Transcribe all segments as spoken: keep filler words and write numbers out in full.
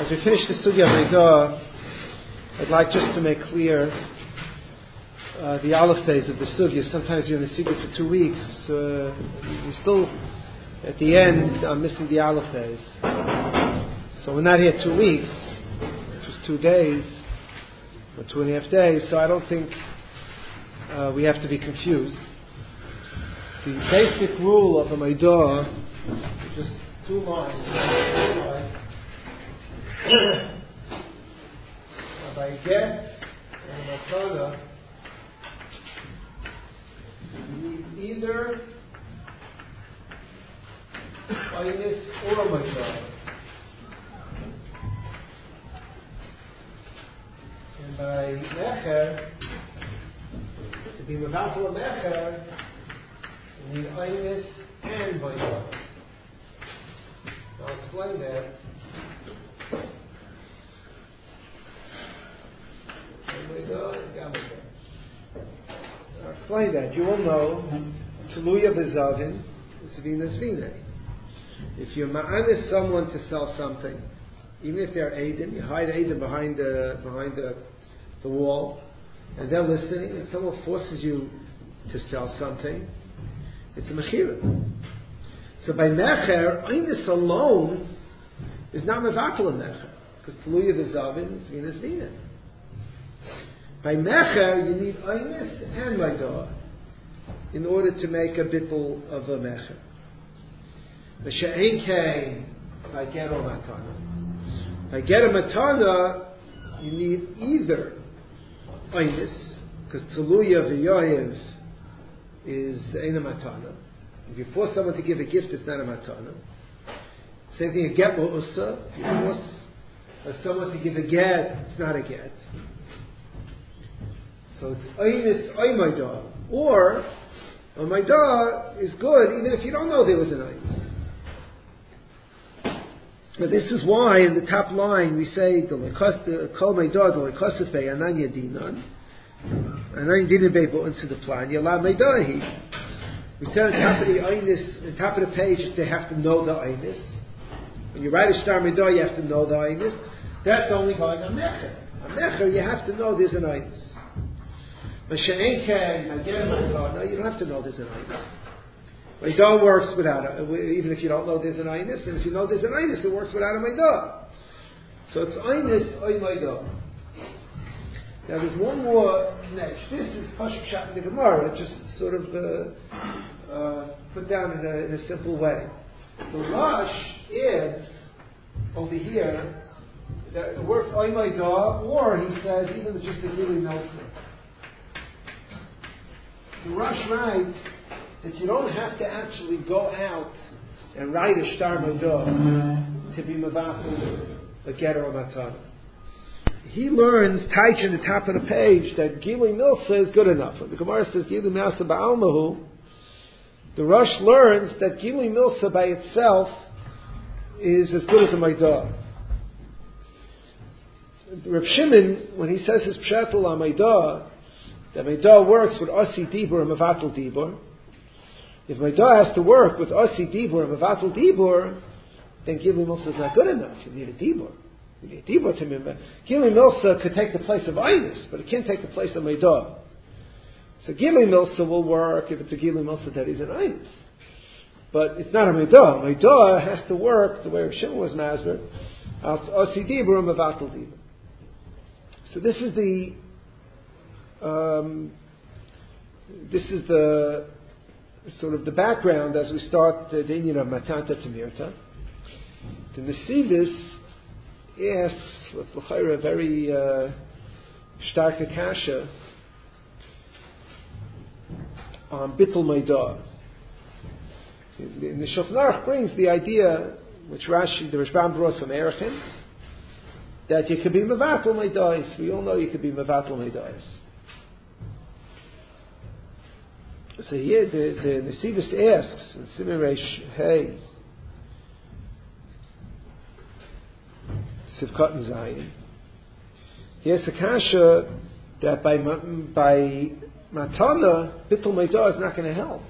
As we finish the Sugya Meidah, I'd like just to make clear uh, the Aleph phase of the Sugya. Sometimes you're in the Sugya for two weeks. Uh, we still, at the end, I'm missing the Aleph phase. So we're not here two weeks, just two days, or two and a half days, so I don't think uh, we have to be confused. The basic rule of a Meidah, just two lines. By get and matana, you need either minus or matana. And by mecher, to be mevatel a mecher, you need minus and matana. I'll explain that. I'll explain that. You all know Tuluya B'Zavin Zvina Zvina. If you're ma'anis someone to sell something, even if they're Eidim, you hide Eidim behind the behind the, the wall, and they're listening, and someone forces you to sell something, it's a mechira. So by mecher, Einis alone is not mevatel a mecher, because Tuluya B'Zavin Zvina Zvina. By mecher, you need aynis and meidah in order to make a bittul of a mecher. Mesha'en kain, by get or matana. By get a matana, you need either aynis, because tuluya v'yoyev is ein a matana. If you force someone to give a gift, it's not a matana. Same thing, you get u'usa. If you force someone to give a get, it's not a get. So it's aynis ay meidah, or a meidah is good even if you don't know there was an aynis. But this is why in the top line we say the kol meidah the lekosef bei anan yadinan anan yadinan bei bo into the plan yala meidahi. We said on top of the aynis, on top of the page, they have to know the aynis. When you write a star meidah, you have to know the aynis. That's only going on mecher. On mecher, you have to know there's an aynis. Mesha'en kain, again, no, you don't have to know there's an aynis. Meidah works without a, even if you don't know there's an aynis, and if you know there's an aynis, it works without a meidah. So it's aynis, ay meidah. Now there's one more connection. This is Pashut Pshat in the Gemara, just sort of uh, uh, put down in a, in a simple way. The Rosh adds over here that it works ay meidah, or he says even just the Gili Nelson. The Rosh writes that you don't have to actually go out and write a shtar meidah to be mevatel a get or a matana. He learns taich in the top of the page that Gili Milsa is good enough. When the Gemara says Gili Milsa ba'almahu, the Rosh learns that Gili Milsa by itself is as good as a meidah. Reb Shimon, when he says his pshat al meidah, that Meidah works with Asi Dibur and Mevatel Dibur. If Meidah has to work with Asi Dibur and Mevatel Dibur, then Gili Milsa is not good enough. You need a Dibur. You need a Dibur to remember. Gili Milsa could take the place of Einus, but it can't take the place of Meidah. So Gili Milsa will work if it's a Gili Milsa that is an Einus. But it's not a Meidah. Meidah has to work the way Rav Shimon was Masber, Asi Dibur and Mevatel Dibur. So this is the Um, this is the sort of the background as we start the Indian of Matanta Tamirta. The Nesidus asks with L'chaira a very uh, stark kasha on Bittul Meidah. The Shulchan Aruch brings the idea, which Rashi, the Rashbam brought from Erechim, that you could be Mevatel Meidahs. We all know you could be Mevatel Meidahs. So here the, the Nesidus asks in Siman Reish Hey Sivkot and Zayin. He asks a kasha that by by matana bittul meidah is not going to help,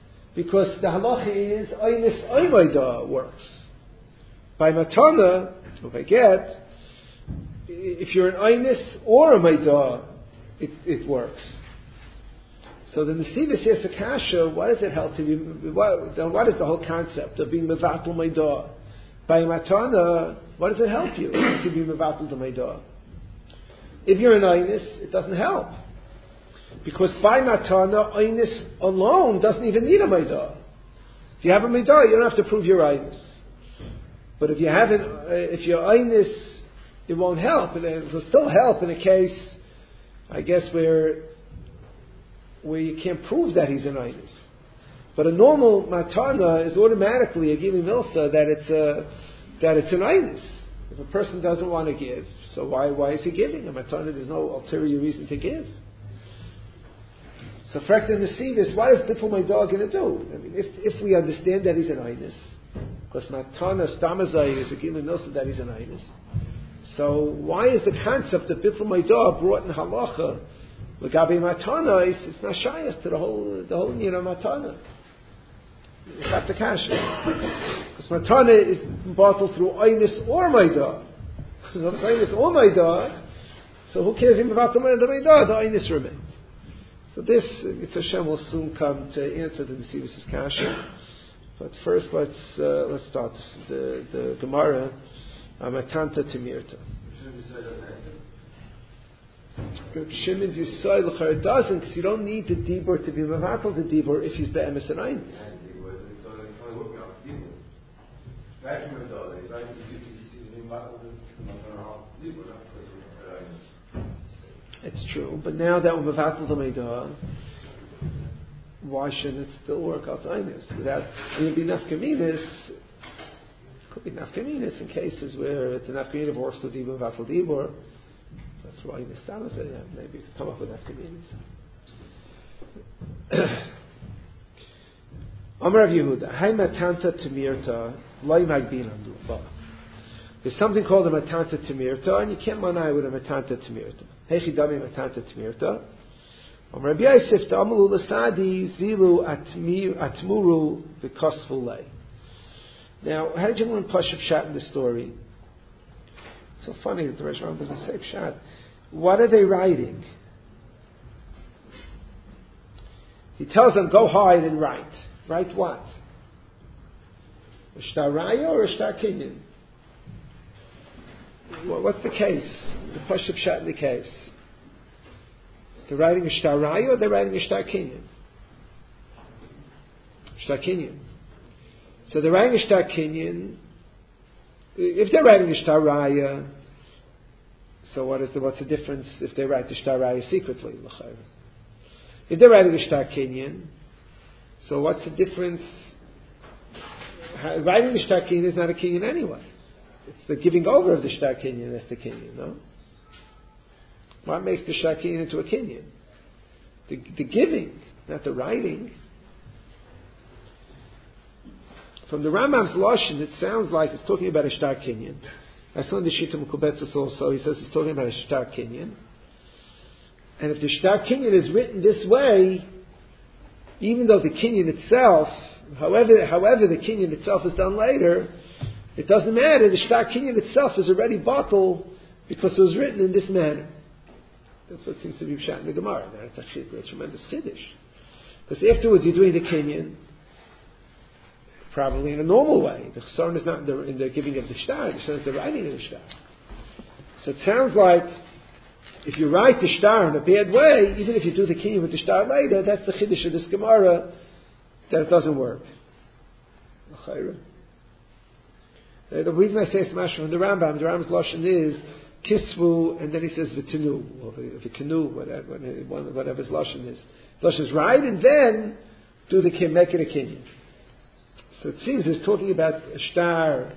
because the halacha is aynis ay meidah works. By matana, If I get, if you're an Einus or a Maidah, it, it works. So the Nesivus says to Kasha, why does it help to be, what, what is the whole concept of being Mevatel Maidah? By Matana, what does it help you to be Mevatel Maidah? If you're an Einus, it doesn't help. Because by Matana, Einus alone doesn't even need a Maidah. If you have a Maidah, you don't have to prove your Einus. But if you haven't, uh, if you're Einus, it won't help. And it will still help in a case, I guess, where where you can't prove that he's an Einus. But a normal Matana is automatically a Gili Milsa that it's a, that it's an Einus. If a person doesn't want to give, so why why is he giving a Matana? There's no ulterior reason to give. So Frekta Nesivus, what is Bittul Maidah going to do? I mean, if if we understand that he's an Einus, because Matana Stamazai is a Gili Milsa that he's an Einus, so why is the concept of Bittul Maidah brought in Halacha? L'gabi Matana, it's not shayach to the whole the whole you know Matana. It's not the kasha. Because Matana is bottled through Einus or Maidah. So if it's Einus or Maidah, so who cares even about the Maidah? The Einus remains. So this, it's Hashem will soon come to answer the Nesivus' kasha. But first, let's uh, let's start the the Gemara Matanta Timirta. Shimon Yisrael it doesn't, because you don't need the Dibur to be Mavatal the Dibur if he's the Emes and Einus. It's true, but now that we're Mavatal the Meidah, why shouldn't it still work out the Einus? Without, it would be Nafkaminis, it could be Nafkaminis in cases where it's a Nafkamin of Orsta Dibur, Mavatal Dibur. That's why the Stama said, yeah, maybe come up with that community. Amar Rav Yehuda, Hay Matanta Timirta, Loi Magbin Andu. There's something called a Matanta Timirta, and you can't manai with a Matanta Timirta. Hey Chidami Matanta Timirta. Amar Rabbi Yosef, Ta'amalu Lasadi, Zilu Atmuru, V'kosful Lei. Now, how did you learn Pashup Shat in the story? So funny that the Rosh Hashanah doesn't say Pshat. What are they writing? He tells them, go hide and write. Write what? A Shtar Raya or a Shtar Kinyan? What's the case? The Pashup Pshat in the case. They're writing a Shtar Raya or they're writing a Shtar Kinyan? Shtar Kinyan. So they're writing a Shtar Kinyan. If they're writing a Shtar Raya, so what is the, what's the difference if they write the Shtar Raya secretly? If they're writing a Shtar Kinyan, so what's the difference? Writing the Shtar Kinyan is not a Kinyan anyway. It's the giving over of the Shtar Kinyan that's the Kinyan, no? What makes the Shtar Kinyan into a Kinyan? The, the giving, not the writing. From the Rambam's Lashon, it sounds like it's talking about a Shtar Kinyan. I saw in the Shita Mekubetzos also, he says it's talking about a Shtar Kinyan. And if the Shtar Kinyan is written this way, even though the Kinyan itself, however, however the Kinyan itself is done later, it doesn't matter. The Shtar Kinyan itself is already bottled because it was written in this manner. That's what seems to be Pshat in the Gemara. Now, it's actually a tremendous Kiddush. Because afterwards you're doing the Kinyan, probably in a normal way. The Chesaron is not in the, in the giving of the Shtar, the Chesaron is the writing of the Shtar. So it sounds like if you write the Shtar in a bad way, even if you do the Kinyan with the Shtar later, that's the Chiddush of this Gemara, that it doesn't work. The reason I say it's Mashra from the Rambam, the Rambam's Lashon is Kisvu, and then he says V'tinu, or V'kenu, whatever, whatever his Lashon is. Lashon is right, and then do the Kinyan, make it a Kinyan. So it seems it's talking about a Shtar,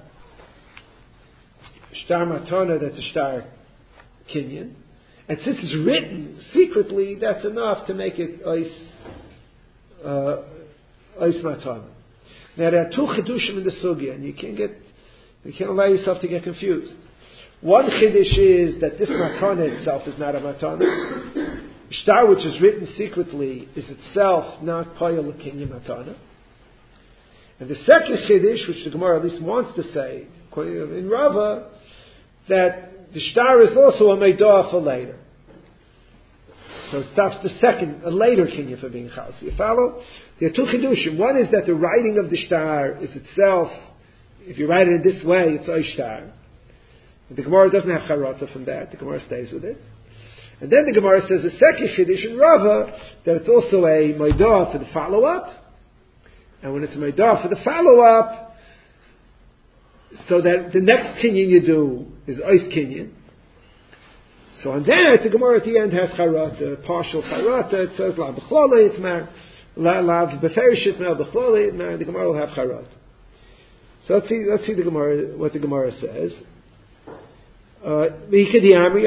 Shtar Matana, that's a Shtar Kinyan. And since it's written secretly, that's enough to make it Ois, uh, Ois Matana. Now there are two Chidushim in the Sugya, and you can't get, you can't allow yourself to get confused. One Chidush is that this Matana itself is not a Matana. Shtar which is written secretly is itself not Payal Kinyan Matana. And the second Chiddush, which the Gemara at least wants to say, in Rava, that the shtar is also a meidah for later. So it stops the second, a later kinyan for being chal. So you follow? There are two chidushim. One is that the writing of the shtar is itself, if you write it in this way, it's oy shtar. The Gemara doesn't have charata from that. The Gemara stays with it. And then the Gemara says a second chiddush in Rava, that it's also a meidah for the follow-up. And when it's a meidah for the follow-up, so that the next kinyan you do is ois kinyan. So on that, the Gemara at the end has charata, partial charata. It says la b'chlole itmar, la la b'ferish itmar b'chlole itmar. The Gemara will have charata. So let's see. Let's see the Gemara. What the Gemara says. If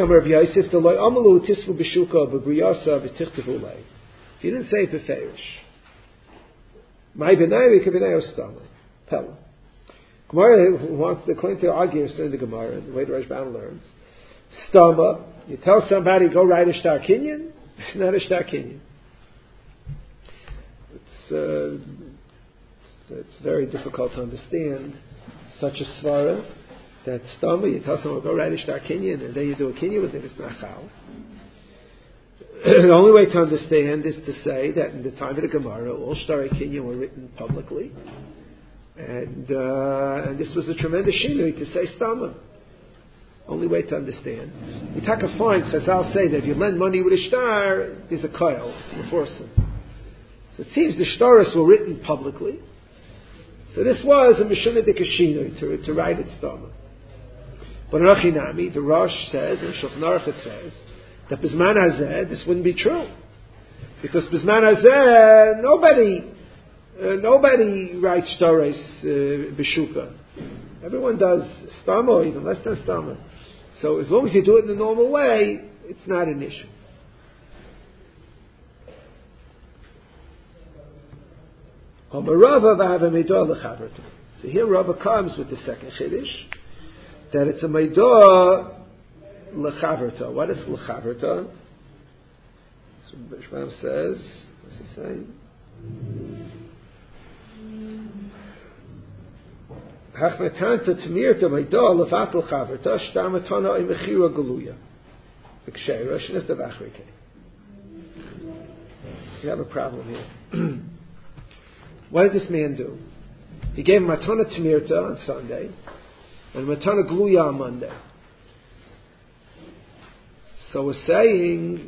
you didn't say b'ferish, my b'nai v'kabinai ostama. Pella. Gemara wants the claim to argue in the Gemara, the way the Rashban learns. Stama. You tell somebody, go write a shtar kinyan. It's not a shtar kinyan. It's, uh, it's very difficult to understand such a svara that stama, you tell someone, go write a shtar kinyan, and then you do a kinyan with it, it's not chal. The only way to understand is to say that in the time of the Gemara, all shtar kinyan were written publicly, and uh, and this was a tremendous shinui to say stama. Only way to understand. You take a fine, Chazal say that if you lend money with a shtar, there's a koil, it's meforsim. So it seems the shtaros were written publicly. So this was a mishuna de kashinu, to, to write it stama. But Rachinami, the Rosh says, and Shulchan Aruch it says, that Bizman Hazeh, this wouldn't be true. Because Bizman Hazeh, nobody, uh, nobody writes shtaros uh, b'shuka. Everyone does stama, or even less than stama. So as long as you do it in the normal way, it's not an issue. So here Rava comes with the second chiddush, that it's a meidah lechaverta. What is lechaverta? So Rashbam says, what's he saying? Hachmetanta Tmirta Meidah Levatel Chaverta Shtar Matana Imechira Galuya. The Ksheira Shnit of Achrike. You have a problem here. What did this man do? He gave Matana Tmirta on Sunday and Matana Galuya on Monday. So we're saying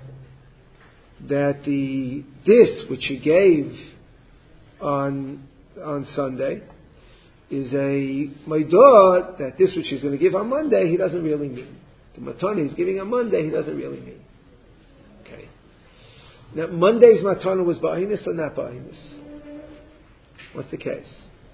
that the this which he gave on on Sunday is a meidah, that this which he's going to give on Monday, he doesn't really mean. The matana he's giving on Monday, he doesn't really mean. Okay. Now, Monday's matana was ba'inus or not ba'inus? What's the case?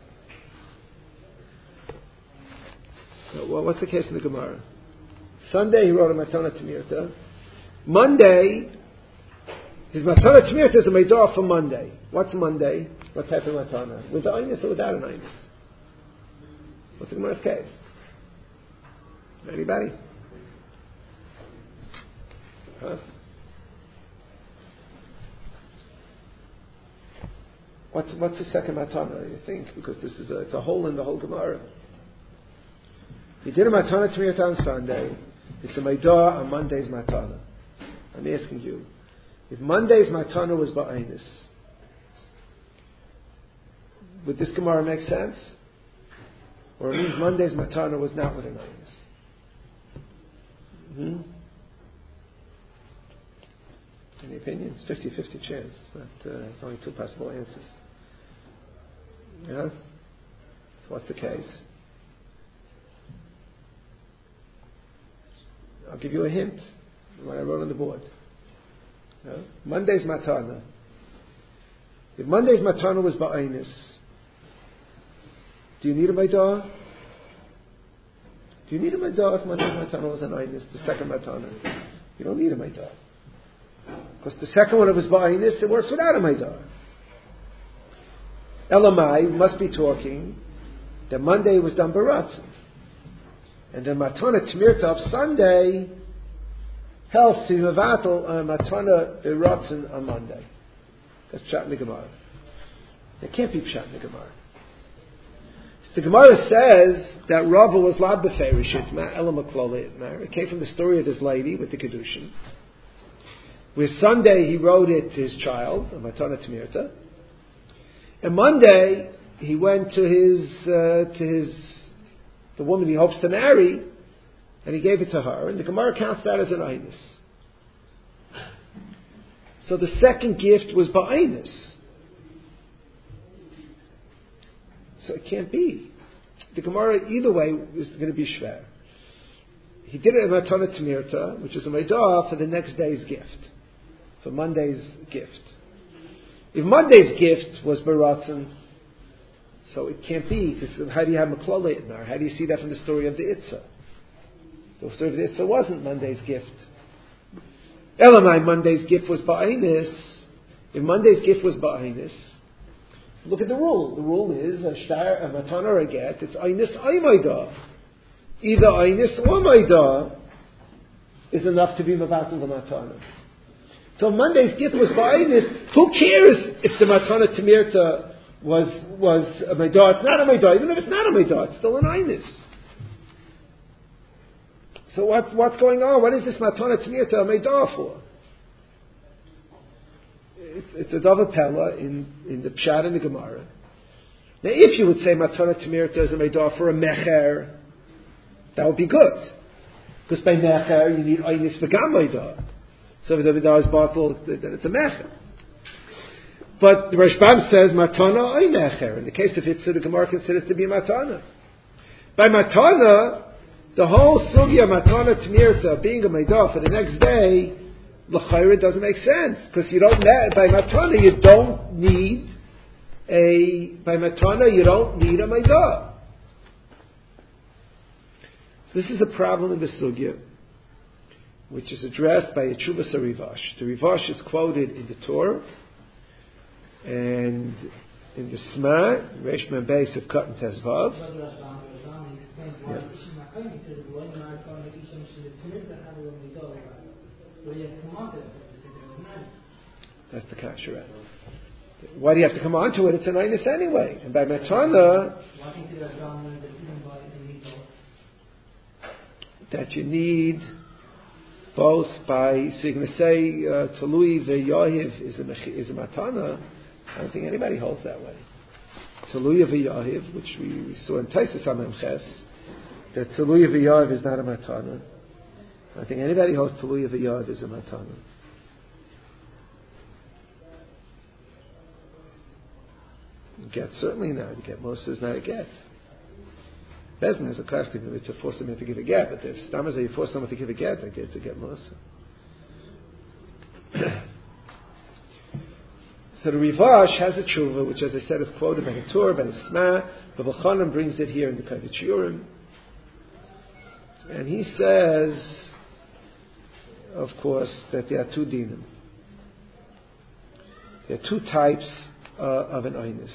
Well, what's the case in the Gemara? Sunday he wrote a matana t'mirta. Monday, his matana t'mirta is a meidah for Monday. What's Monday? What type of matana? With the einus or without an einus? What's the Gemara's case? Anybody? Huh? What's what's the second matana? You think, because this is a, it's a hole in the whole Gemara. He did a matana t'mirta on Sunday. It's a meidah on Monday's matana. I'm asking you, if Monday's matana was ba'inus, would this Gemara make sense? Or it means Monday's matana was not with an einus. Hmm? Any opinions? fifty-fifty chance. It's not. Uh, it's only two possible answers. Yeah. So what's the case? I'll give you a hint. What I wrote on the board. Yeah? Monday's matana. If Monday's matana was ba'inus, do you need a meidah? Do you need a meidah if Monday's matana was an einus, the second matana? You don't need a meidah. Because the second one, it was ba'inus, it works without a meidah. Elamai must be talking that Monday was done baratzin. And then matana t'mirta of Sunday helps to mevatel uh, matana baratzin on Monday. That's pshat in the Gemara. There can't be pshat in the Gemara. The Gemara says that Rava was lab beferish itma, elam akloli itma. It came from the story of this lady with the kedushin. Where Sunday he wrote it to his child, a matana t'mirta, and Monday he went to his uh, to his the woman he hopes to marry, and he gave it to her. And the Gemara counts that as an einus. So the second gift was ba'einus. So it can't be. The Gemara, either way, is going to be shver. He did it in Matana T'mirta, which is a Meidah for the next day's gift, for Monday's gift. If Monday's gift was Baratzen, so it can't be, because how do you have Maklala Itmar? How do you see that from the story of the Itzah? The story of the Itzah wasn't Monday's gift. Elamai, Monday's gift was Ba'ainis. If Monday's gift was Ba'ainis, look at the rule. The rule is a shtar, a matana, or a get. It's einis aymaida. Either einis or maida is enough to be mabatel the matana. So Monday's gift was ba'einis. Who cares if the matana t'mirta was was a maida? It's not a maida. Even if it's not a maida, it's still an einis. So what what's going on? What is this matana t'mirta a maida for? It's, it's a dava pella in, in the pshat and the Gemara. Now, if you would say matana t'mirta is a meidah for a mecher, that would be good, because by mecher you need einis v'gam meidah. So if the meidah is bottled, then it's a mecher. But the Rashbam says matana ay mecher. In the case of Itzah, the Gemara considers to be matana. By matana, the whole sugya matana t'mirta being a meidah for the next day, l'chayra doesn't make sense, because you don't by matana you don't need a by matana you don't need a meidah. So this is a problem in the sugya, which is addressed by Yeshuvas Rivash. The Rivash is quoted in the Torah and in the Sma, Reish Mem Beis of Katan Tezvav. That's the kasher. Why do you have to come on to it? It's an einus anyway. And by matana, that you need both by, so you're going to say uh, Talui v'yahiv is a, is a matana. I don't think anybody holds that way. Talui v'yahiv, which we, we saw in Taisus Amem Ches, that Talui v'yahiv is not a matana. I think anybody holds Talui v'yahiv is a matana. Get certainly not. Get Moshe is not a get. Bezin has a question to force him to give a get, but if Stamaz you force someone to give a get, I get to get Moshe. So the Rivash has a tshuva, which, as I said, is quoted by the Torah, by the Sma. The B'chanan brings it here in the Kavit Shiurim, and he says, of course, that there are two dinim. There are two types uh, of an einus.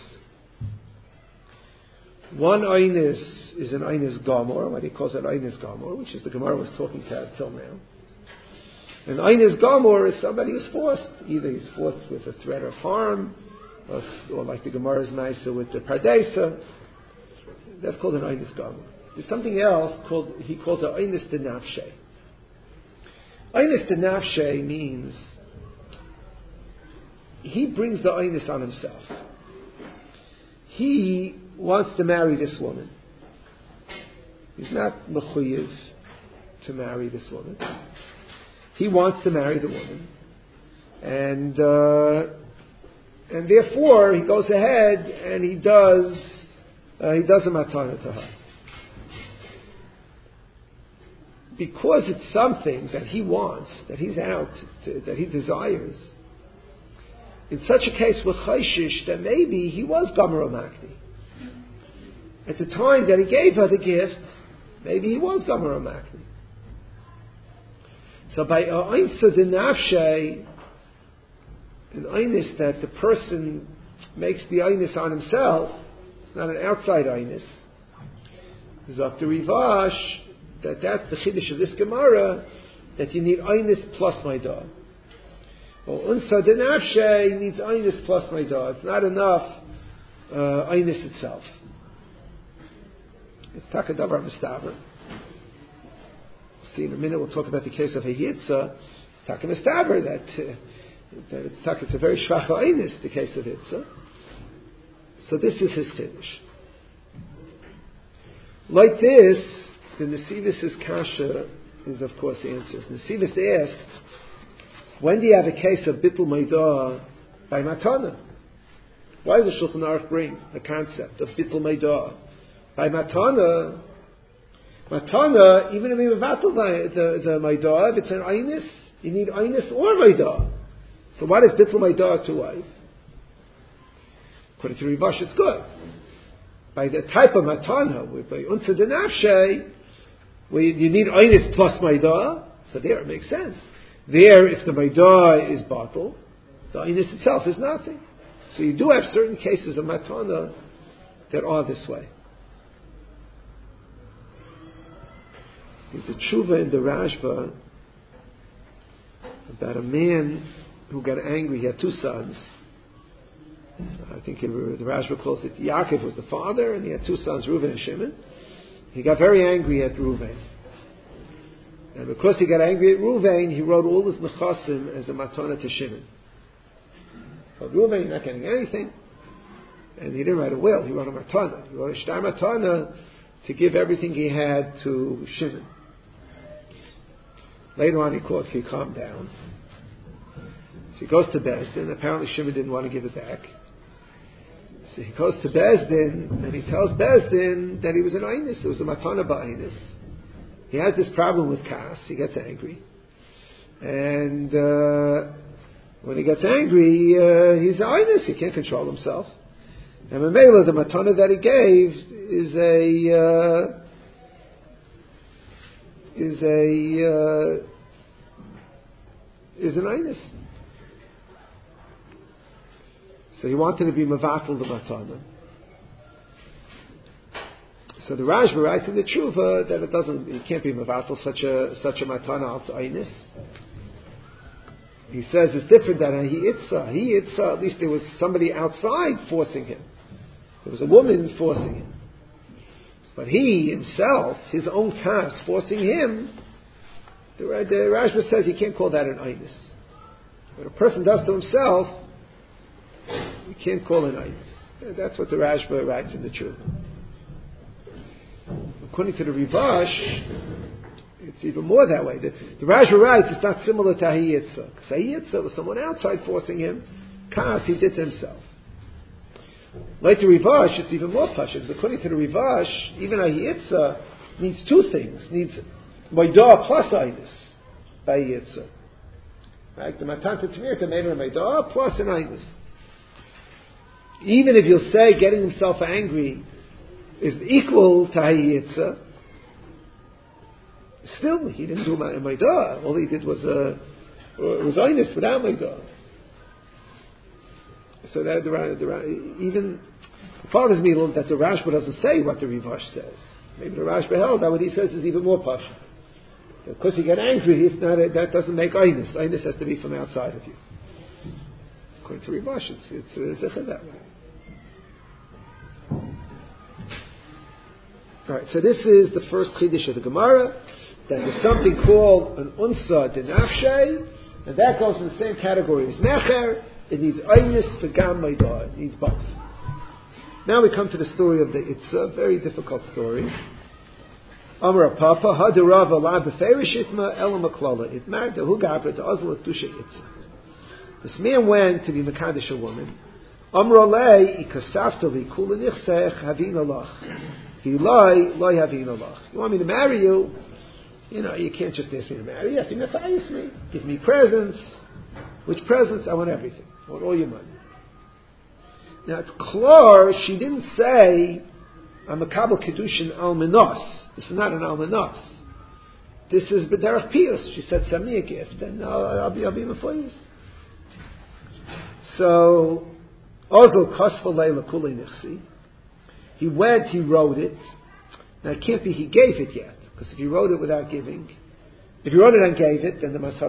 One einus is an einus gamor, what he calls an einus gamor, which is the Gemara was talking about till now. An einus gamor is somebody who's forced. Either he's forced with a threat of harm, or, or like the Gemara's Maisa with the Pardesa. That's called an einus gamor. There's something else called, he calls an einus de nafshe. Einus de nafshe means he brings the einus on himself. He wants to marry this woman. He's not mechuyev to marry this woman. He wants to marry the woman, and uh, and therefore he goes ahead and he does uh, he does a matana to her because it's something that he wants, that he's out to, that he desires. In such a case with chayshish, that maybe he was Gomer Makni. At the time that he gave her the gift, maybe he was Gomer Makni. So by Einsa de Nafshe, an Einis that the person makes the Einis on himself, it's not an outside Einis. There's up to Rivash, that that's the Chiddush of this Gemara, that you need Einis plus Maidah. Well, Unsa de Nafshe needs Einis plus Maidah. It's not enough uh, Einis itself. It's taka davar mistaber. See, in a minute we'll talk about the case of a Yitzah. It's taka mistaber that, uh, that it's taka, it's a very shvach ha'inus, the case of Yitzah. So this is his chiddush. Like this, the Nesivis' kasha is of course answered. Nesivis asked, when do you have a case of bittul meidah by matana? Why does the Shulchan Aruch bring the concept of bittul meidah by matana? Matana, even if you mevatel the the meidah, if it's an einus, you need einus or meidah. So why does bittul meidah to wife? According to Rivash, it's good. By the type of matana, by unsa denafshe, where you need einus plus meidah, so there it makes sense. There, if the meidah is batel, the einus itself is nothing. So you do have certain cases of matana that are this way. There's a tshuva in the Rashba about a man who got angry. He had two sons. I think the Rashba calls it Yaakov was the father, and he had two sons, Reuven and Shimon. He got very angry at Reuven. And because he got angry at Reuven, he wrote all his nechasim as a matana to Shimon. He told Reuven, you're not getting anything. And he didn't write a will, he wrote a matana. He wrote a shtar matana to give everything he had to Shimon. Later on he called, he calmed down. So he goes to Bezdin. Apparently Shimon didn't want to give it back. So he goes to Bezdin, and he tells Bezdin that he was an einus. It was a matana ba'einus. He has this problem with kas. He gets angry. And uh, when he gets angry, uh, he's an einus. He can't control himself. And Mamela, the matana that he gave is a uh, is a uh, is an einus. So he wanted to be mevatel the matana. So the Rashba writes in the Tshuva that it doesn't, it can't be mevatel such a such a matana al einus. He says it's different than he itza. He itza. At least there was somebody outside forcing him. There was a woman forcing him. But he himself, his own kas, forcing him. The, the Rashba says you can't call that an einus. What a person does to himself, you can't call it einus. That's what the Rashba writes in the Tshuva. According to the Rivash, it's even more that way. The, the Rashba writes it's not similar to Ahiyitza. Because Ahiyitza was someone outside forcing him. Kas he did to himself. Like the Rivash, it's even more pasha. Because according to the Rivash, even Ahiyitza needs two things. Needs Maidah plus Einus by Ahiyitza. Right? The Matan Tetzmirta made her a Maidah plus an Einus. Even if you'll say getting himself angry is equal to Hayitza, still he didn't do Maidah. All he did was uh, was Einus without Maidah. So that the, the, even it bothers me a little that the Rashba doesn't say what the Rivash says. Maybe the Rashba held that what he says is even more pasha. Because he got angry, it's not a, that doesn't make Einus. Einus has to be from outside of you. According to Rivash, it's it's uh, that way. Right, so this is the first chiddush of the Gemara, that there's something called an unsa denafshe, and that goes in the same category as mecher. It needs einus v'gam maidah. It needs both. Now we come to the story of the it's a very difficult story. Amar Papa hadirav ala beferish itma ela maklala it magda hu gabra to azla tusha itza. This man went to be mekadesh a woman. Amar alei ikasaftali kula nichsech havina lach. If you lie, lie havina lach. You want me to marry you? You know, you can't just ask me to marry you. You have to nefayis me. Give me presents. Which presents? I want everything. I want all your money. Now it's clear she didn't say I'm a kabel kedushin almanos. This is not an almanos. This is b'derech pius. She said, "Send me a gift, and I'll, I'll be I'll be mefayis." So, Ozel kosfa leila kulei nichsi. He went, he wrote it. Now it can't be he gave it yet, because if he wrote it without giving, if he wrote it and gave it, then the Masan is finished. So he wrote it. He didn't give it yet.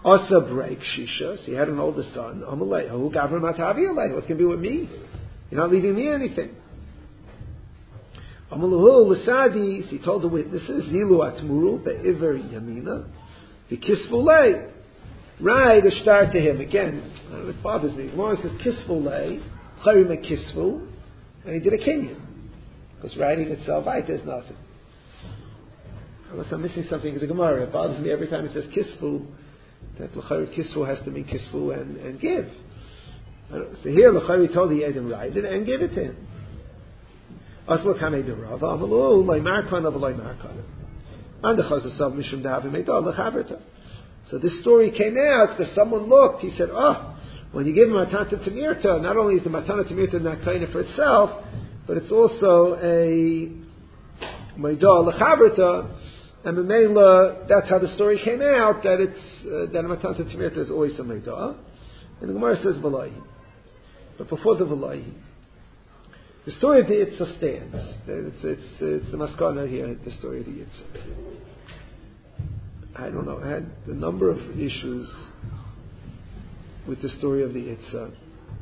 Asa break Shisha, so he had an older son. Amalei, who Gavra Matavi Alei? What can be with me? You're not leaving me anything. Amalahu Lasadi, so he told the witnesses, Zilu Atmuru, Be'iver Yamina, Vikisvulei. Right, a start to him. Again, I don't know, it bothers me. Gemara says Kisvulei, Charima Kisvu, and he did a Kenyan. Because writing itself, right, there's nothing. Unless I'm missing something in the Gemara, it bothers me every time it says Kisvu, that L'chari Kisvu has to mean Kisvu and, and give. So here L'chari told the Edom write it and give it to him. Asla Kamei Derava, Amalu, Lai Markana, Lai Markana. And the Chazasav Mishum Davi Meidal, L'chaverta. So this story came out because someone looked, he said, oh, when you give him Matana Tamirta, not only is the Matana Tamirta not kind for itself, but it's also a Meidal, L'chaverta. And Memela, that's how the story came out, that it's, uh, that Matana Tamirta is always a Meidal. And the Gemara says Valahi. But before the Valahi, the story of the Yitzhak stands. It's, it's, it's the Maskana here, the story of the Yitzhak. I don't know, I had a number of issues with the story of the Yitzhak.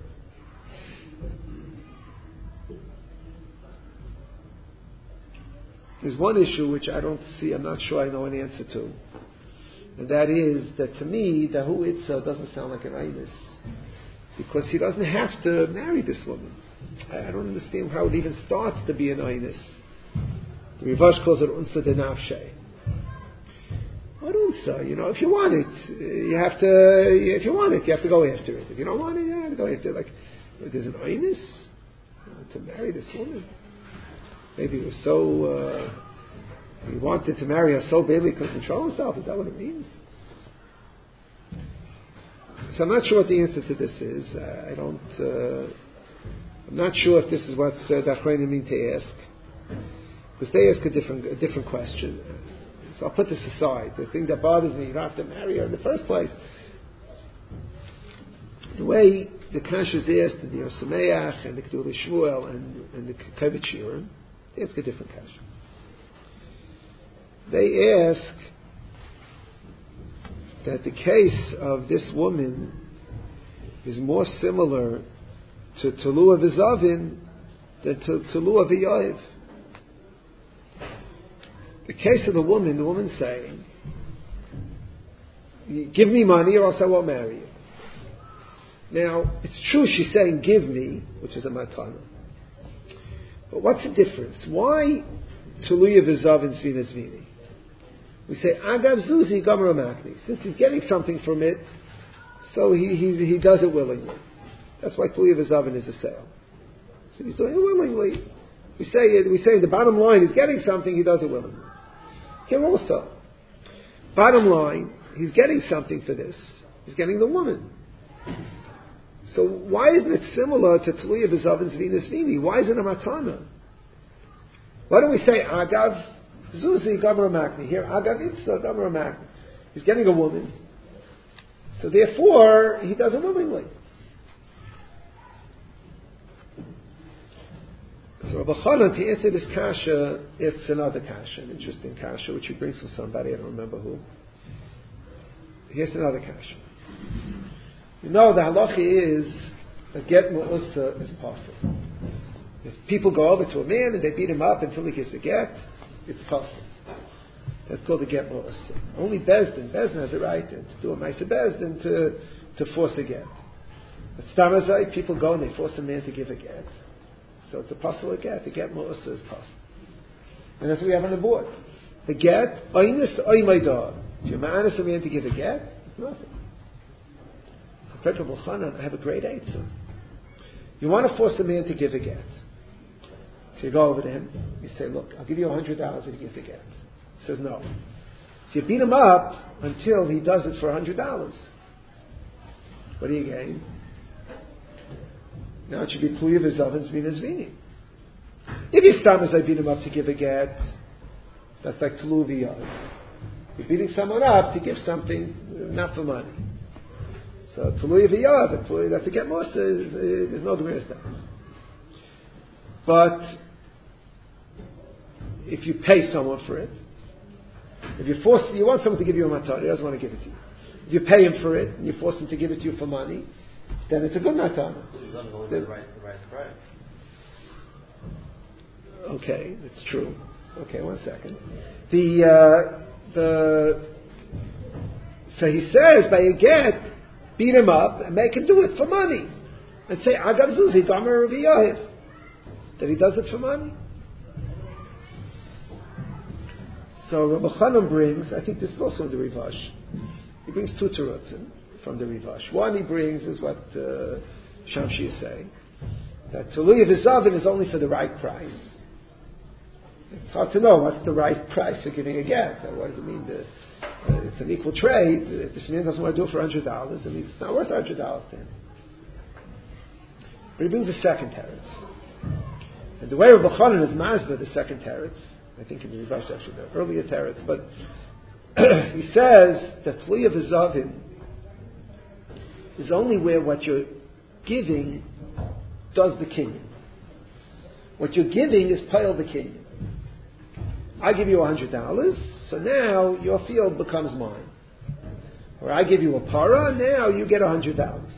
There's one issue which I don't see, I'm not sure I know an answer to. And that is that to me, the who Yitzhak doesn't sound like an Einus. Because he doesn't have to marry this woman. I don't understand how it even starts to be an Einus. The Rivash calls it Unsa de Nafshe. What Unsa? You know, if you want it, you have to, if you want it, you have to go after it. If you don't want it, you don't have to go after it. Like, there's an Einus to marry this woman. Maybe he was so, uh, he wanted to marry her so badly he couldn't control himself. Is that what it means? So I'm not sure what the answer to this is. Uh, I don't, uh, I'm not sure if this is what uh, the Achrayim mean to ask. Because they ask a different, a different question. So I'll put this aside. The thing that bothers me, you don't have to marry her in the first place. The way the Kash is asked in the Yosemeach and the Kedul Shmuel and, and the Kevet Shirim, they ask a different Kash. They ask that the case of this woman is more similar to Tulu of Izavin than to Tulu of Yoav. The case of the woman, the woman saying, give me money or else I won't marry you. Now, it's true she's saying give me, which is a matana. But what's the difference? Why Tuluya v'zavin zvina zvini? We say, Agav zuzi gamra makni. Since he's getting something from it, so he, he, he does it willingly. That's why Tuluya v'zavin is a sale. So he's doing it willingly. We say it, we say the bottom line, he's getting something, he does it willingly. Here also, bottom line, he's getting something for this. He's getting the woman. So why isn't it similar to Tluya B'Zavin Zvinas Vini? Why isn't it a matana? Why don't we say Agav Zuzi Gamra Makni? Here, Agav Itza Gamra Makni. He's getting a woman. So therefore, he does it willingly. So Rabbi Chanan, to answer this kasha, asks another kasha, an interesting kasha, which he brings from somebody, I don't remember who. Here's another kasha. You know, the halacha is a get mu'usa is possible. If people go over to a man and they beat him up until he gives a get, it's possible. That's called a get mu'usa. Only Bezdin, Bezdin has a right to do a Maisa Bezdin to, to force a get. But Stamazai, people go and they force a man to give a get. So it's a possible get. The get mu'usa is possible. And that's what we have on the board. The get, oinis oimaydah. If you're ma'anis a man to give a get, it's nothing. So Pedro B'chanan, I have a great answer. You want to force a man to give a get. So you go over to him, you say, look, I'll give you a hundred dollars if you give the get. He says no. So you beat him up until he does it for a hundred dollars. What do you gain? Now it should be Tluya v'Zavin Zvinas Vini. If you stop as I beat him up to give a get, that's like Tlu v'Yav. You're beating someone up to give something, not for money. So Tluya v'Yav, that's a get musa, there's no Gemara status. But if you pay someone for it, if you force, you want someone to give you a matar, he doesn't want to give it to you. you pay him for it, and you force him to give it to you for money, then it's a good matana. He's not going to the right, the right price. Okay, that's true. Okay, one second. The uh, the so he says by a get, beat him up and make him do it for money, and say Agav Zuzi Gomer Rabbi Yohav, that he does it for money. So Rabbi Chanan brings, I think this is also in the Rivash. He brings two terutzim from the Rivash. One he brings is what uh, Shamshi is saying, that Tuluya V'Zavin is only for the right price. It's hard to know what's the right price for giving a get. So what does it mean? The, uh, it's an equal trade. If this man doesn't want to do it for one hundred dollars, it means it's not worth one hundred dollars to him. But he brings a second teretz. And the way Rabbi Chanan is Mazda, the second teretz, I think in the Rivash actually the earlier teretz, but he says that Tluya V'Zavin is only where what you're giving does the kinyan. What you're giving is pile the kinyan. I give you a hundred dollars, so now your field becomes mine. Or I give you a para, now you get a hundred dollars.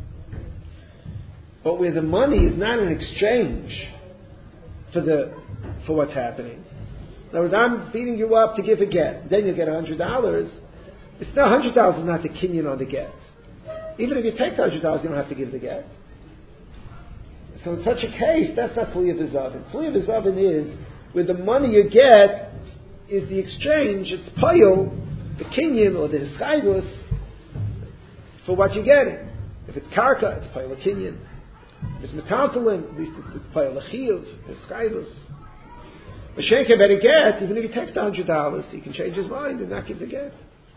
But where the money is not an exchange for the for what's happening. In other words, I'm beating you up to give a get, then you get a hundred dollars. It's not a hundred dollars is not the kinyan on the get. Even if you take the hundred dollars, you don't have to give the get. So in such a case, that's not Tluya V'Zavin. Tluya V'Zavin is where the money you get is the exchange, it's payil, the kinyan or the hischayvus for what you're getting. If it's karka, it's payil a kinyan. If it's metaltalin, at least it's payil a chiyuv, hischayvus. But Shenke better get, even if he takes the hundred dollars, he can change his mind and not give the get.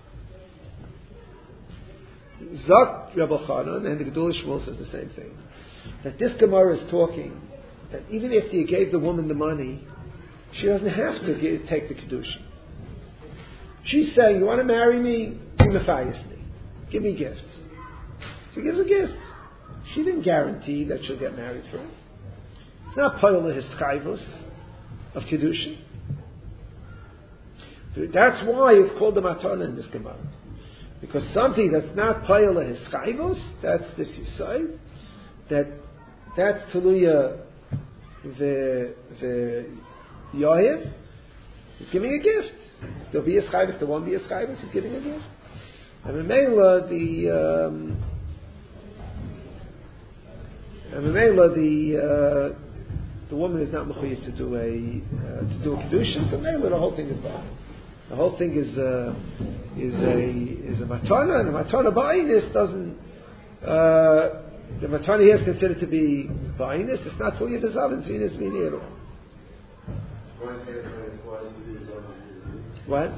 Zok Rebbe Chanan, and the Gedul Shmuel says the same thing. That this Gemara is talking that even if you gave the woman the money, she doesn't have to give, take the Kedushin. She's saying, you want to marry me? Give me me. Give me gifts. She gives a gift. She didn't guarantee that she'll get married for it. It's not Payol Hischayvus of Kedushin. That's why it's called the Matana in this Gemara. Because something that's not Payol Hischayvus, that's this Yisai, that that's Tuluya the the Yoav, he's giving a gift. There'll be a Schayvus, there won't be a Schayvus, he's giving a gift. And Memela, the um, and Memela, the uh, the woman is not mechuyev to do a uh, to do a kedushin, so Memela, the whole thing is bad. The whole thing is uh, is a is a matana, and the matana ba'inus doesn't. Uh, the matana here is considered to be ba'inus. It's not Tluya V'Zavin, so it's minir. What?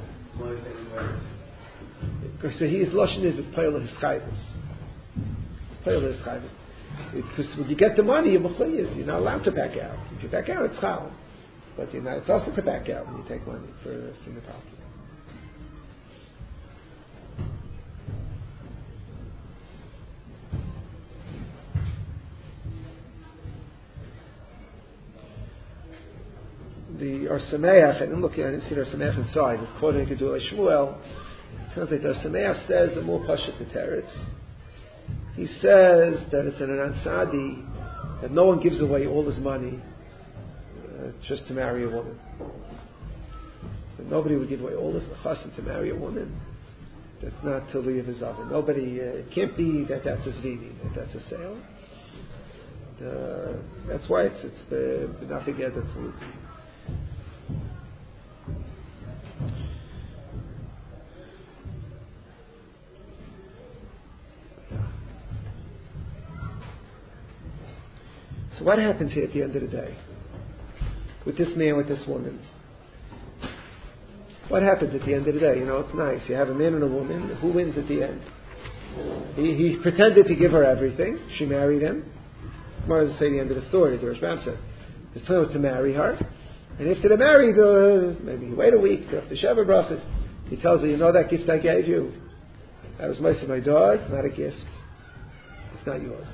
So he is lashon is it's payil hischayvus. It's payil hischayvus. Because when you get the money, you're mechuyev. You're not allowed to back out. If you back out, it's chal. But you're not. It's also to back out when you take money for for metalki. The Or Sameach, I didn't look at I didn't see the Or Sameach inside. It's quoting Gedulei Shmuel. It sounds like the Or Sameach says the more pashat the teretz. He says that it's an ansadi that no one gives away all his money uh, just to marry a woman. That nobody would give away all his nechasim to marry a woman. That's not Tuluya V'Zavin. Nobody. Uh, it can't be that that's a zvini, that that's a sale. Uh, that's why it's it's the not together food. So what happens here at the end of the day? With this man, with this woman? What happens at the end of the day? You know, it's nice. You have a man and a woman. Who wins at the end? He, he pretended to give her everything. She married him. Gemara doesn't say the end of the story. The Rashbam says his plan was to marry her. And after they married, uh, maybe you wait a week after Sheva Brachas, he tells her, you know that gift I gave you? That was most of my dog. It's not a gift. It's not yours.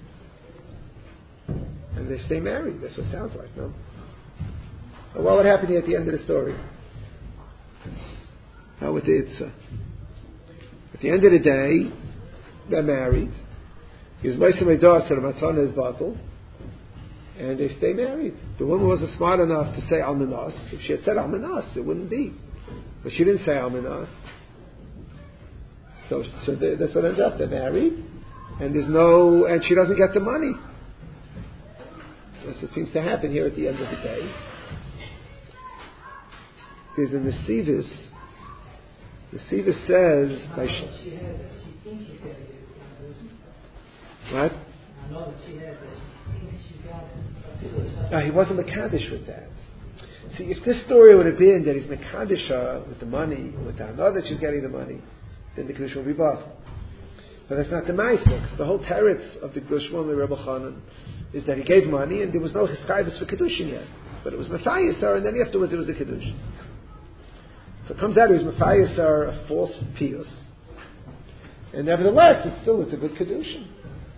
And they stay married. That's what it sounds like, no? But what would happen here at the end of the story? How would it? Uh, At the end of the day, they're married. He was Moshe Meidor, so the matana is batal, and they stay married. The woman wasn't smart enough to say almanas. If she had said almanas, it wouldn't be. But she didn't say almanas. So, so they, that's what ends up. They're married, and there's no, and she doesn't get the money. So, so it seems to happen here at the end of the day. There's a Nesivis. Nesivis says, by sh- what? No, he wasn't Mekadesh with that. See, if this story would have been that he's Mekadesh with the money, with the another that she's getting the money, then the Kiddush will be batal. But that's not the Ma'aseh. The whole teretz of the Kiddush one, the Rebbe Chanan, is that he gave money and there was no Cheskayvus for Kiddushin yet. But it was Mephiasar, and then afterwards it was a Kiddush. So it comes out he was Mephiasar, a false pious. And nevertheless, it's still it's a good Kiddushin.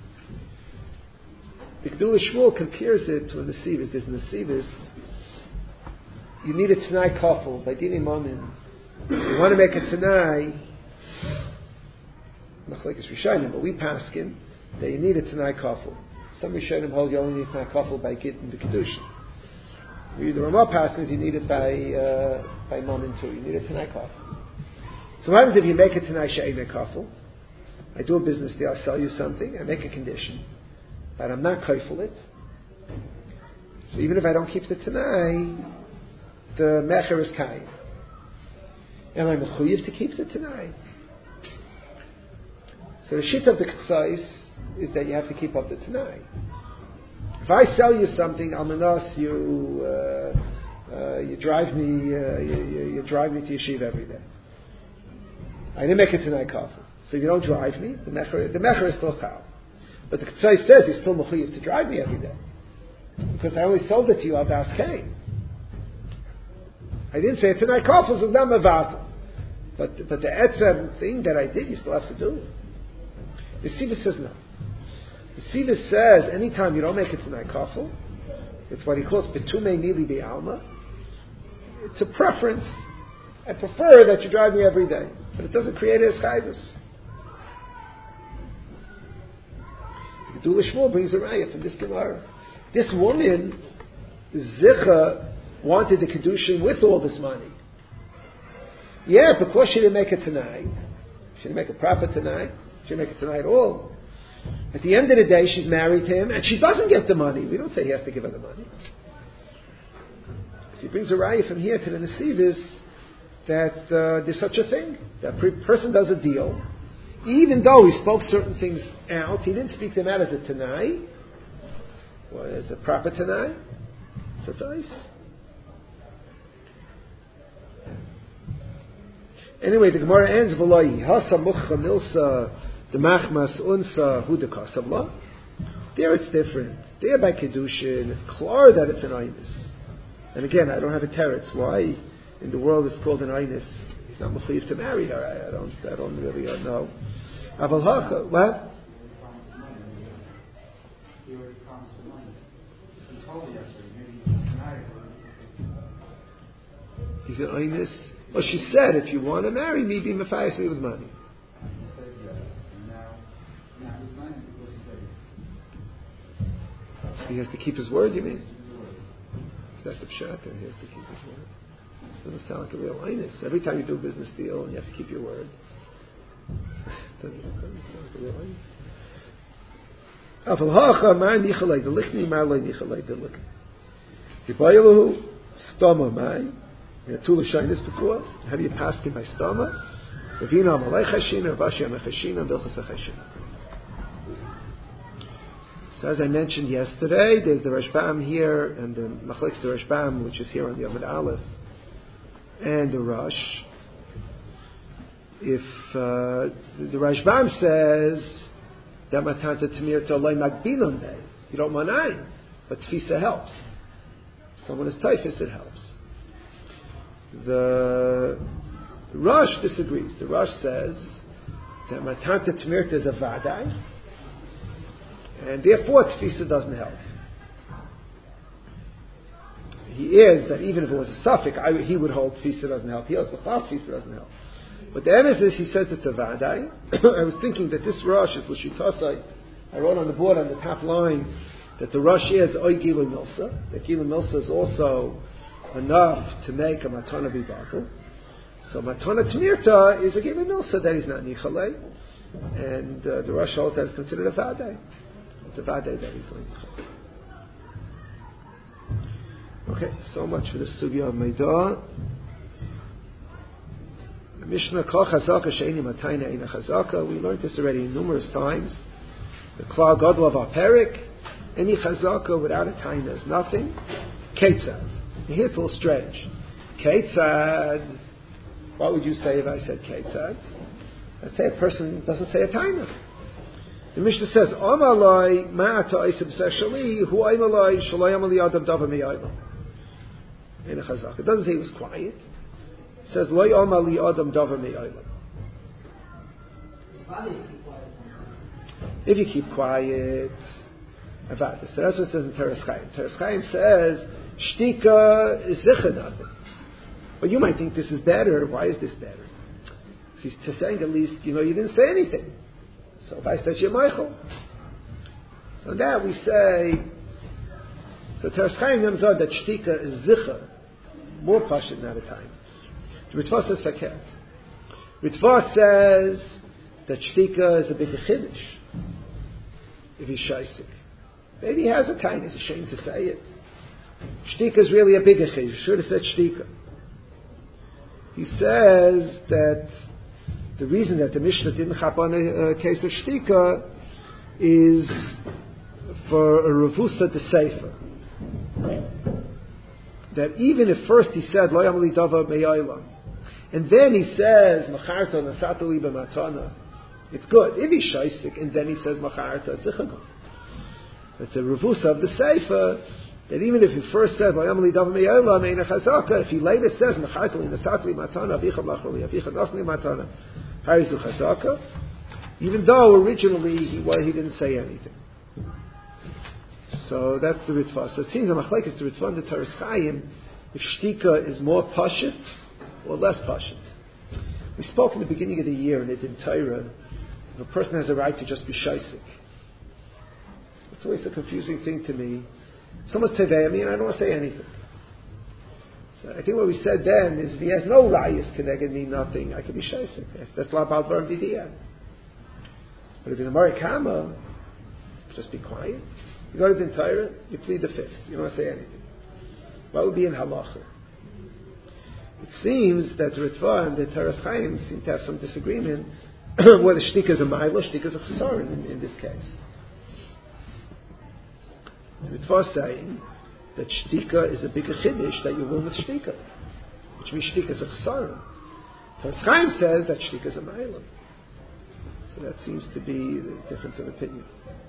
The Gedula Shmuel compares it to a Nesivis. There's a Nesivis. You need a Tanai Kafel by Dini Mamin. You want to make a Tanai, Machlekes Rishonim, but we paskin that you need a Tanai Kafel. Some Rishonim hold you only need a Tanai Kafel by Git and the Kiddushin. We the Ramah paskins you need it by uh, by Mamin too. You need a Tanai Kafel. So what happens if you make a Tanai She'ein Kafel? I do a business deal. I sell you something. I make a condition. But I'm not kafel it. So even if I don't keep the Tanai, the mecher is kain. Am I mechuyev to keep the Tanai? So the shit of the Ketzais is that you have to keep up the Tanai. If I sell you something, almanas, you uh, uh, you drive me uh, you, you, you drive me to yeshiva every day. I didn't make a Tanai kafel. So if you don't drive me, the mecher the mecher is still chal. But the Ketzai says he's still mechuyev to drive me every day. Because I only sold it to you al das kain. I didn't say Tanai kafel is not mevatel. But but the etzem thing that I did, you still have to do. The Siva says no. The Siva says anytime you don't make it Tanai kafel, it's what he calls betumei nili be'alma. It's a preference. I prefer that you drive me every day, but it doesn't create a chayvus. Gedula Shmuel brings a raya from this Gemara. This woman, Zicha, wanted the Kiddushin with all this money. Yeah, because she didn't make it tonight. She didn't make a proper tonight. She didn't make it tonight at all. At the end of the day, she's married to him, and she doesn't get the money. We don't say he has to give her the money. So he brings a raya from here to the Nesivis that uh, there's such a thing. That a person does a deal. Even though he spoke certain things out, he didn't speak them out as a Tanai, or as a proper Tanai. So it's nice. Anyway, the Gemara ends v'loi hasa mucha milsa demachmas unsa hudakasavla. There it's different. There by Kedushin, it's clear that it's an Einus. And again, I don't have a teretz. Why in the world it's called an Einus? He's not mechuyev to marry her. I, I don't. I don't really know. Aval hacha, what? He already promised the money. He told me yesterday. Maybe he's married. He's an Einus. Well, she said, if you want to marry me, be mefayas me with money. He said yes, and now, now he's lying because he said yes. He has to keep his word. You mean? That's the pshat. He has to keep his word. Doesn't sound like a real Einus. Every time you do a business deal, you have to keep your word. Doesn't sound like a real Einus. Afal hacha ma nichalei the lichni ma lei nichalei the lichni. Kibayilahu stama mai. Tula shaynis before. How do you pass him by stama? Ravina amalei chashina, Rashi amechashina, bilchas achashina. So as I mentioned yesterday, there's the Rashbam here, and the Machlekes the Rashbam, which is here on the Amud Aleph, and the Rosh. If uh, the Rashbam says that matanta tamir to loy magbinon day, you don't manayin, but tfisa helps. Someone is typhus, it helps. The Rosh disagrees. The Rosh says that matanta tamir is a vaday, and therefore tfisa doesn't help. He is that even if it was a suffix, I, he would hold tfisa doesn't help. He holds the tfisa doesn't help. But the emphasis, he says it's a vadai. I was thinking that this Rosh is l'shitasai. I wrote on the board on the top line that the Rosh adds oy gila milsa. That gila milsa is also enough to make a matana bibatel. So matana tmirta is a gila milsa that he's not nichalei, and uh, the Rosh holds that is considered a vadai. It's a vadai that he's not nichalei. Okay, so much for the sugya of Meidah. Mishnah Kol Chazaka Sheini Matayna Eina Chazaka. We learned this already numerous times. The Klal Gadol of our Perik. Any Chazaka without a Taina is nothing. Ketzad. Here it's a little strange. Ketzad. What would you say if I said Ketzad? Let's say a person doesn't say a Taina. The Mishnah says, Amalai Ma'ata Isab Seshali Hu Aimalai Shalai Amali Adam Dava Miyayla. Eina Chazaka. It doesn't say he was quiet. It says, Loi Amali Adam Dava Miyayla. If you keep quiet, Avada. So that's what it says in Teres Chaim. Teres Chaim says, Shtika is zicha nothing. But you might think this is better. Why is this better? So he's saying at least, you know, you didn't say anything. So if I say you're Michael. So now we say, so Teres Chaim comes out that Shtika is zicha, more pashut than at a time. The Ritva says fakir. Ritva says that Shtika is a big chiddush. If he's shaisik. Maybe he has a kind, he's ashamed to say it. Shtika is really a bigger chiddush. He should have said Shtika. He says that the reason that the Mishnah didn't chap on a, a case of Shtika is for a revusa de sefer. That even if first he said Lo Yamali Dava Meyayla, and then he says Macharta Nasata Liba Matana, it's good. If he's shaisik and then he says Macharta, it's a It's a revusa of the sefer that even if he first said Lo Yamali Dava Meyayla Meina Chazaka, if he later says Macharta Nasata Liba Matana Avicha Machali Avicha Nasli Matana Harizu Chazaka, even though originally he well, he didn't say anything. So that's the Ritva. So it seems a machlekes to Ritva and the Teres Chaim if Shtika is more pashut or less pashut. We spoke in the beginning of the year in it in Torah, if a person has a right to just be shaisik. It's always a confusing thing to me. Someone's tevei me and I don't want to say anything. So I think what we said then is if he has no rayas connected me nothing, I can be shaisik. That's la bal dvarim didiyan. But if he's a marikama, just be quiet. You go to the Torah, you plead the fifth. You don't want to say anything. What would be in halacha? It seems that Ritva and the Teres Chaim seem to have some disagreement whether shtika is a ma'ila, shtika is a chesaron in, in this case. Ritva is saying that shtika is a bigger chiddush that you win with shtika, which means shtika is a chesaron. Teres Chaim says that shtika is a ma'ila. So that seems to be the difference of opinion.